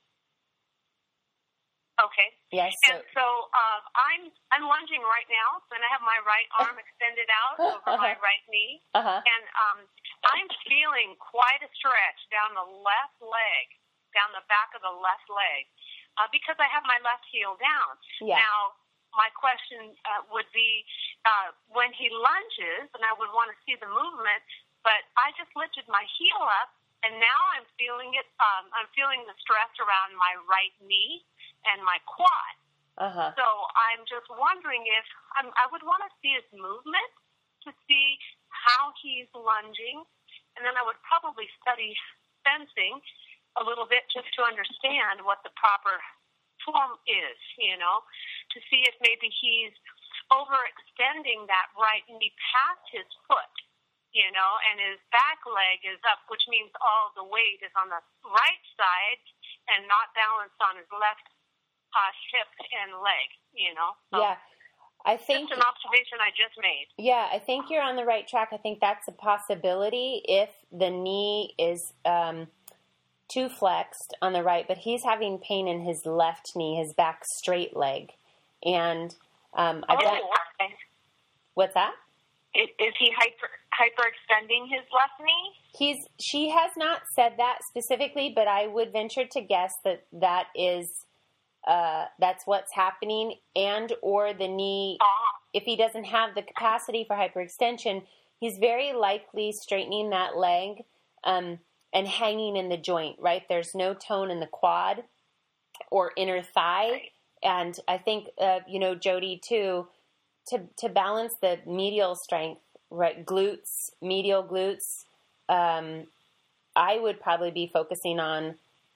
Okay.
Yes.
So, and so uh, I'm I'm lunging right now, and I have my right arm extended out over uh-huh. my right knee,
uh-huh.
and um, I'm feeling quite a stretch down the left leg, down the back of the left leg, uh, because I have my left heel down.
Yeah.
Now, my question uh, would be, uh, when he lunges, and I would want to see the movement, but I just lifted my heel up, and now I'm feeling it. Um, I'm feeling the stress around my right knee and my quad.
Uh-huh.
So I'm just wondering if um, I would want to see his movement to see how he's lunging, and then I would probably study fencing a little bit just to understand what the proper form is, you know, to see if maybe he's overextending that right knee past his foot, you know, and his back leg is up, which means all the weight is on the right side and not balanced on his left Uh, hip and leg, you know. So
yeah, I think
just an observation I just made.
Yeah, I think you're on the right track. I think that's a possibility if the knee is um, too flexed on the right, but he's having pain in his left knee, his back straight leg, and um, I've
oh,
done.
Okay.
What's that?
Is, is he hyper hyperextending his left knee?
He's. She has not said that specifically, but I would venture to guess that that is. Uh, that's what's happening, and or the knee, if he doesn't have the capacity for hyperextension, he's very likely straightening that leg um, and hanging in the joint, right? There's no tone in the quad or inner thigh. And I think, uh, you know, Jody, too, to, to balance the medial strength, right, glutes, medial glutes, um, I would probably be focusing on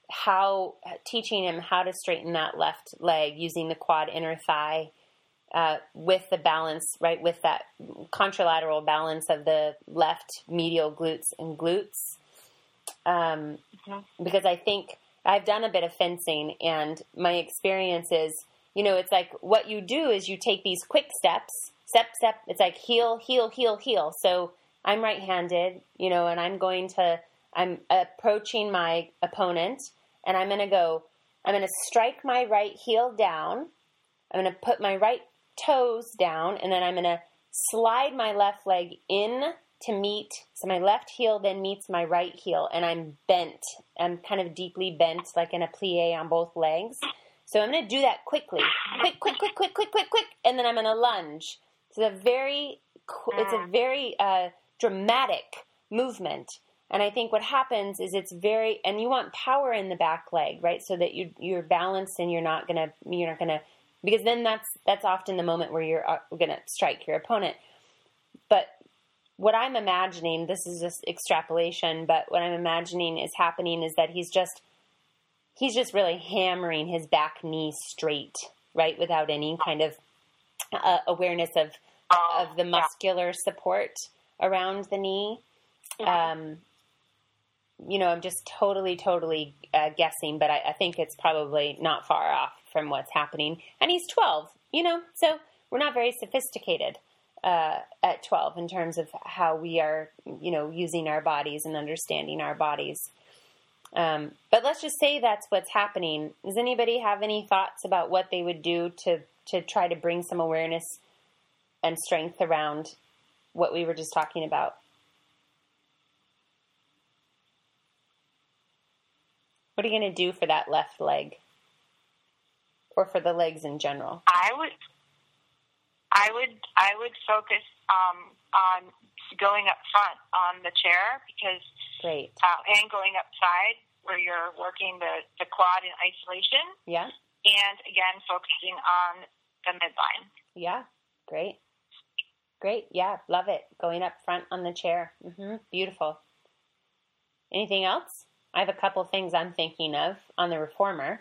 how teaching him how to straighten that left leg using the quad inner thigh uh, with the balance, right, with that contralateral balance of the left medial glutes and glutes. Um, mm-hmm. Because I think I've done a bit of fencing, and my experience is, you know, it's like what you do is you take these quick steps, step, step. It's like heel, heel, heel, heel. So I'm right-handed, you know, and I'm going to, I'm approaching my opponent, and I'm going to go, I'm going to strike my right heel down. I'm going to put my right toes down, and then I'm going to slide my left leg in to meet, so my left heel then meets my right heel, and I'm bent. I'm kind of deeply bent, like in a plie on both legs. So I'm going to do that quickly. Quick, quick, quick, quick, quick, quick, quick, and then I'm going to lunge. It's a very, it's a very uh, dramatic movement. And I think what happens is it's very, and you want power in the back leg, right? So that you you're balanced and you're not gonna you're not gonna because then that's that's often the moment where you're uh, gonna strike your opponent. But what I'm imagining, this is just extrapolation, but what I'm imagining is happening is that he's just, he's just really hammering his back knee straight, right? Without any kind of uh, awareness of, of the muscular support around the knee. Um, you know, I'm just totally, totally uh, guessing, but I, I think it's probably not far off from what's happening. And he's twelve, you know, so we're not very sophisticated uh, at twelve in terms of how we are, you know, using our bodies and understanding our bodies. Um, but let's just say that's what's happening. Does anybody have any thoughts about what they would do to, to try to bring some awareness and strength around what we were just talking about? What are you going to do for that left leg? Or for the legs in general?
I would, I would, I would focus um, on going up front on the chair because,
great,
uh, and going up side where you're working the, the quad in isolation.
Yeah.
And again, focusing on the midline.
Yeah. Great. Great. Yeah. Love it. Going up front on the chair. Mm-hmm. Beautiful. Anything else? I have a couple things I'm thinking of on the reformer.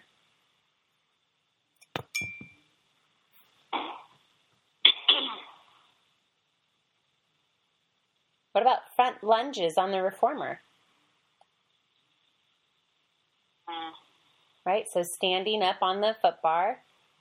What about front lunges on the reformer?
Mm.
Right, so standing up on the foot bar,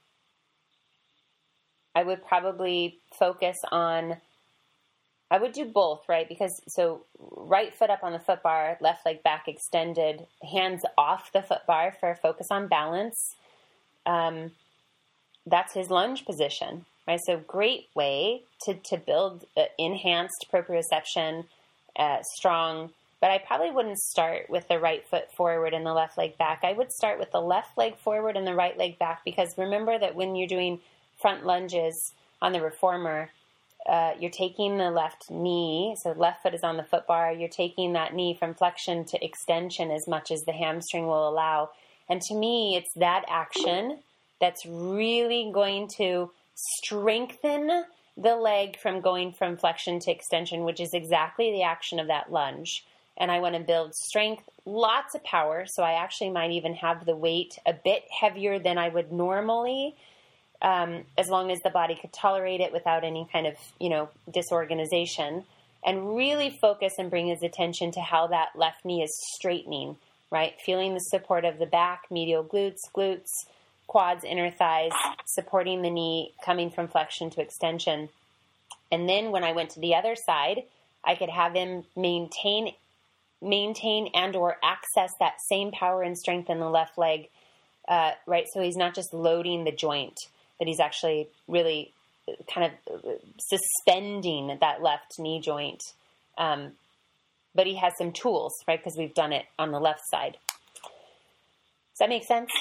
I would probably focus on, I would do both, right? Because, so right foot up on the foot bar, left leg back extended, hands off the foot bar for a focus on balance. Um, that's his lunge position. Right, so great way to, to build uh, enhanced proprioception, uh, strong, but I probably wouldn't start with the right foot forward and the left leg back. I would start with the left leg forward and the right leg back, because remember that when you're doing front lunges on the reformer, uh, you're taking the left knee, so left foot is on the foot bar, you're taking that knee from flexion to extension as much as the hamstring will allow. And to me, it's that action that's really going to strengthen the leg from going from flexion to extension, which is exactly the action of that lunge. And I want to build strength, lots of power. So I actually might even have the weight a bit heavier than I would normally, um, as long as the body could tolerate it without any kind of, you know, disorganization, and really focus and bring his attention to how that left knee is straightening, right? Feeling the support of the back, medial glutes, glutes, quads, inner thighs, supporting the knee, coming from flexion to extension. And then when I went to the other side, I could have him maintain, maintain and or access that same power and strength in the left leg, uh, right? So he's not just loading the joint, but he's actually really kind of suspending that left knee joint. Um, but he has some tools, right? Because we've done it on the left side. Does that make sense?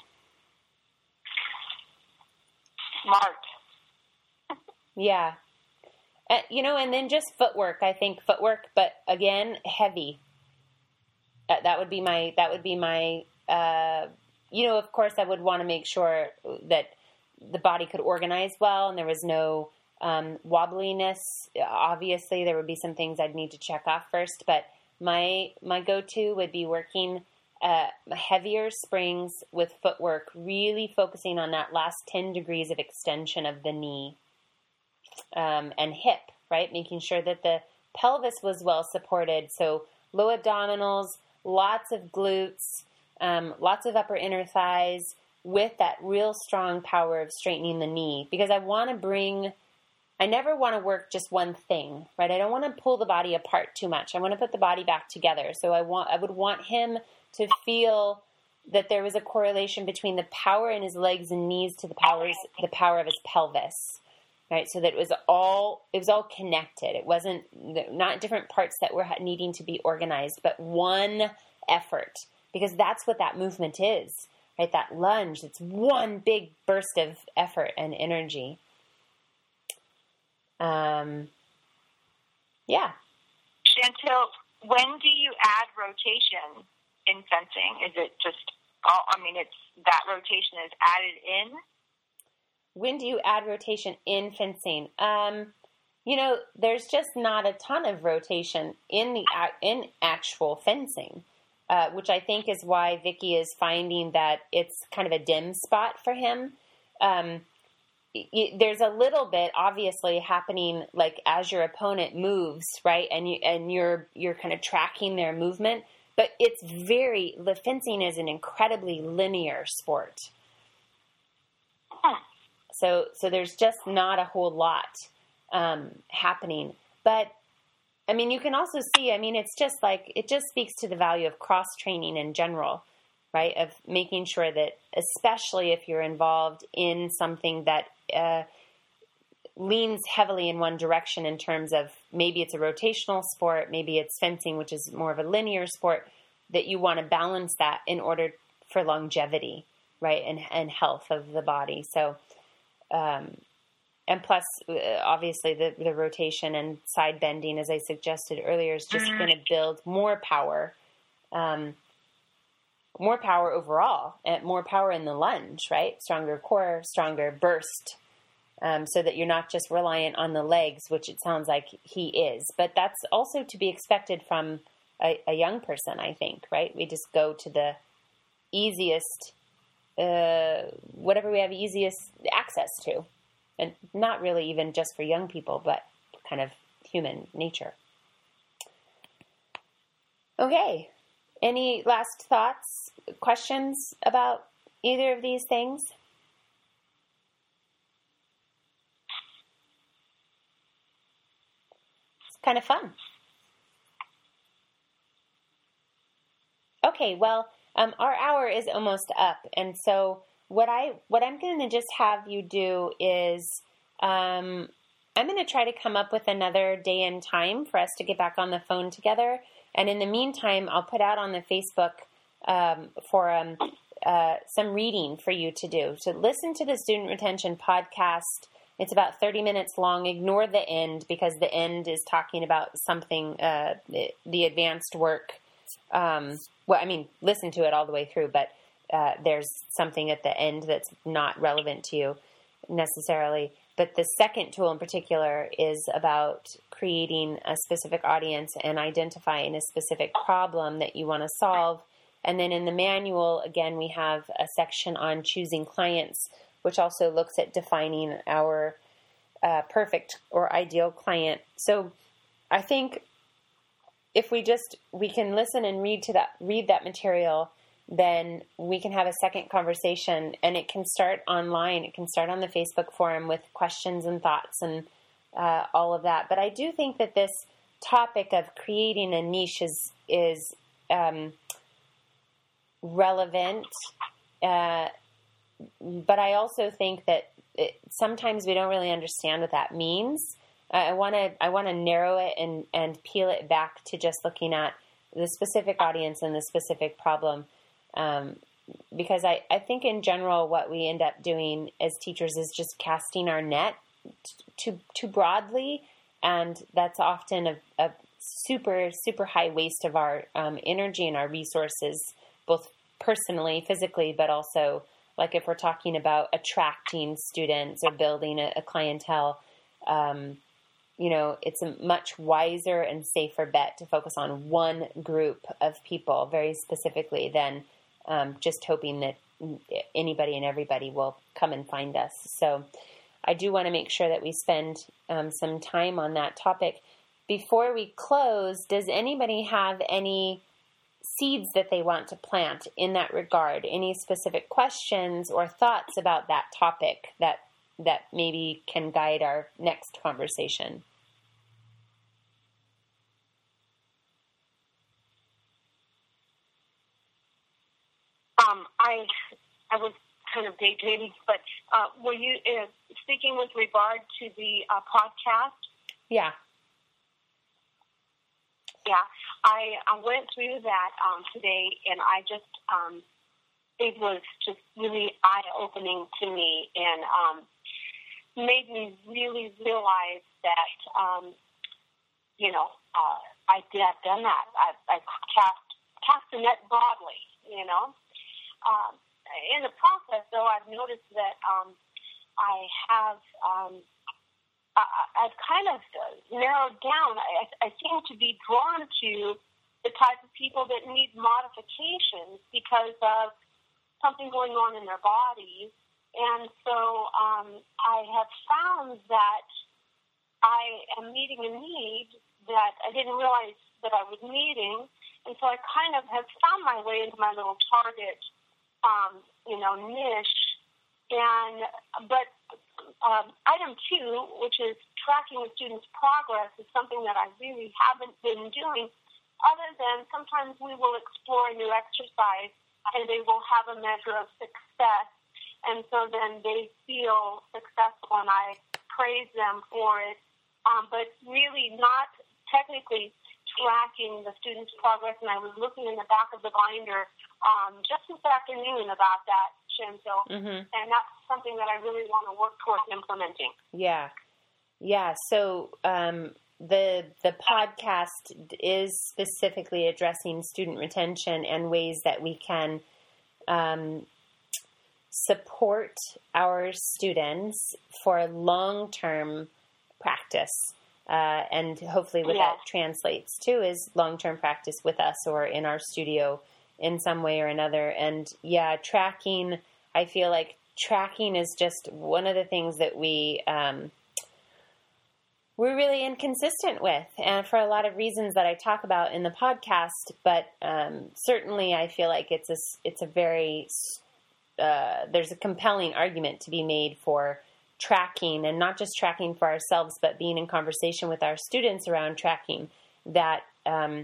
Smart.
Yeah. Uh, you know, and then just footwork. I think footwork, but again, heavy. Uh, that would be my, that would be my, uh, you know, of course I would want to make sure that the body could organize well and there was no um, wobbliness. Obviously there would be some things I'd need to check off first, but my, my go-to would be working Uh, heavier springs with footwork, really focusing on that last ten degrees of extension of the knee um, and hip, right? Making sure that the pelvis was well supported. So low abdominals, lots of glutes, um, lots of upper inner thighs with that real strong power of straightening the knee. Because I want to bring, I never want to work just one thing, right? I don't want to pull the body apart too much. I want to put the body back together. So I want, I would want him to feel that there was a correlation between the power in his legs and knees to the powers, the power of his pelvis, right? So that it was all, it was all connected. It wasn't, not different parts that were needing to be organized, but one effort, because that's what that movement is, right? That lunge, it's one big burst of effort and energy. Um, yeah.
Chantel, when do you add rotation in fencing? Is it just, oh, I mean, it's that rotation is added in?
When do you add rotation in fencing? Um, You know, there's just not a ton of rotation in the in actual fencing, uh, which I think is why Vicky is finding that it's kind of a dim spot for him. Um, y- there's a little bit obviously happening, like as your opponent moves, right, and you and you're you're kind of tracking their movement. But it's very the fencing is an incredibly linear sport. So so there's just not a whole lot um, happening. But I mean, you can also see, I mean, it's just like, it just speaks to the value of cross training in general, right? Of making sure that, especially if you're involved in something that uh, leans heavily in one direction in terms of maybe it's a rotational sport, maybe it's fencing, which is more of a linear sport, that you want to balance that in order for longevity, right? And, and health of the body. So, um, And plus, obviously, the, the rotation and side bending, as I suggested earlier, is just going to build more power, um, more power overall, and more power in the lunge, right? Stronger core, stronger burst, um, so that you're not just reliant on the legs, which it sounds like he is. But that's also to be expected from a, a young person, I think, right? We just go to the easiest, uh, whatever we have easiest access to. And not really even just for young people, but kind of human nature. Okay. Any last thoughts, questions about either of these things? It's kind of fun. Okay, well, um, our hour is almost up, and so What I what I'm going to just have you do is um, I'm going to try to come up with another day and time for us to get back on the phone together. And in the meantime, I'll put out on the Facebook um, forum uh, some reading for you to do. So listen to the Student Retention Podcast. It's about thirty minutes long. Ignore the end because the end is talking about something, uh, the, the advanced work. Um, well, I mean, listen to it all the way through, but Uh, there's something at the end that's not relevant to you necessarily. But the second tool in particular is about creating a specific audience and identifying a specific problem that you want to solve. And then in the manual, again, we have a section on choosing clients, which also looks at defining our uh, perfect or ideal client. So I think if we just, we can listen and read to that, read that material, then we can have a second conversation, and it can start online. It can start on the Facebook forum with questions and thoughts and uh, all of that. But I do think that this topic of creating a niche is is um, relevant. Uh, but I also think that it, sometimes we don't really understand what that means. Uh, I want to I want to narrow it and and peel it back to just looking at the specific audience and the specific problem. Um, because I, I think in general what we end up doing as teachers is just casting our net too too broadly, and that's often a, a super, super high waste of our um, energy and our resources, both personally, physically, but also like if we're talking about attracting students or building a, a clientele, um, you know, it's a much wiser and safer bet to focus on one group of people very specifically than Um, just hoping that anybody and everybody will come and find us. So I do want to make sure that we spend um, some time on that topic. Before we close, does anybody have any seeds that they want to plant in that regard? Any specific questions or thoughts about that topic that that maybe can guide our next conversation?
Um, I I was kind of daydreaming, but uh, were you uh, speaking with regard to the uh, podcast?
Yeah.
Yeah, I, I went through that um, today, and I just, um, it was just really eye-opening to me, and um, made me really realize that, um, you know, uh, I did, I've done that. I, I cast, cast the net broadly, you know. Um, in the process, though, I've noticed that um, I have um, I, I've kind of narrowed down. I, I seem to be drawn to the type of people that need modifications because of something going on in their bodies. And so um, I have found that I am meeting a need that I didn't realize that I was needing. And so I kind of have found my way into my little target, um, you know, niche. And, but um, item two, which is tracking the students' progress, is something that I really haven't been doing, other than sometimes we will explore a new exercise and they will have a measure of success. And so then they feel successful and I praise them for it. Um, but really not technically tracking the students' progress. And I was looking in the back of the binder um, just this afternoon about that, Chantel.
Mm-hmm.
And that's something that I really want to work towards implementing.
Yeah. Yeah. So um, the the podcast is specifically addressing student retention and ways that we can um, support our students for long-term practice. Uh, and hopefully what
yes.
that translates to is long-term practice with us or in our studio in some way or another. And yeah, tracking, I feel like tracking is just one of the things that we, um, we're really inconsistent with, and for a lot of reasons that I talk about in the podcast. But um, certainly I feel like it's a, it's a very, uh, there's a compelling argument to be made for tracking, and not just tracking for ourselves, but being in conversation with our students around tracking that um,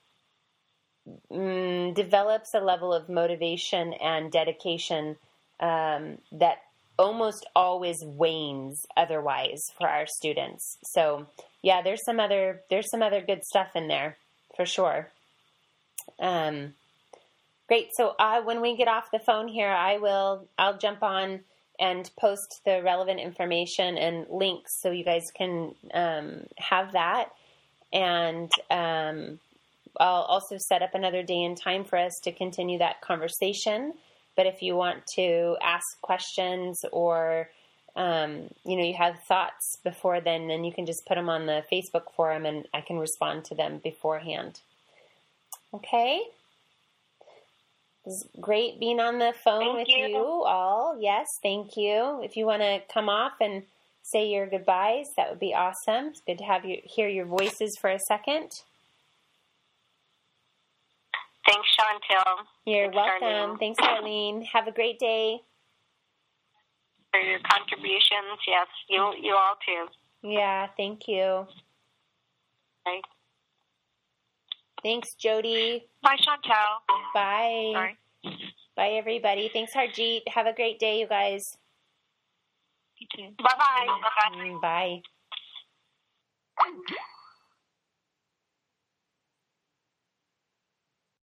mm, develops a level of motivation and dedication um, that almost always wanes otherwise for our students. So yeah, there's some other there's some other good stuff in there for sure. Um, great. So uh, when we get off the phone here, I will I'll jump on and post the relevant information and links so you guys can um, have that. And um, I'll also set up another day and time for us to continue that conversation. But if you want to ask questions or, um, you know, you have thoughts before then, then you can just put them on the Facebook forum and I can respond to them beforehand. Okay? It was great being on the phone
thank
with
you.
you all. Yes, thank you. If you want to come off and say your goodbyes, that would be awesome. It's good to have you hear your voices for a second.
Thanks, Chantel.
You're
Thanks,
welcome.
Darlene.
Thanks, Darlene. Have a great day.
For your contributions. Yes, you you all too.
Yeah, thank you.
Bye.
Thanks, Jody.
Bye, Chantel.
Bye.
Sorry.
Bye, everybody. Thanks, Harjeet. Have a great day, you guys.
You too. Bye-bye. Bye-bye.
Bye.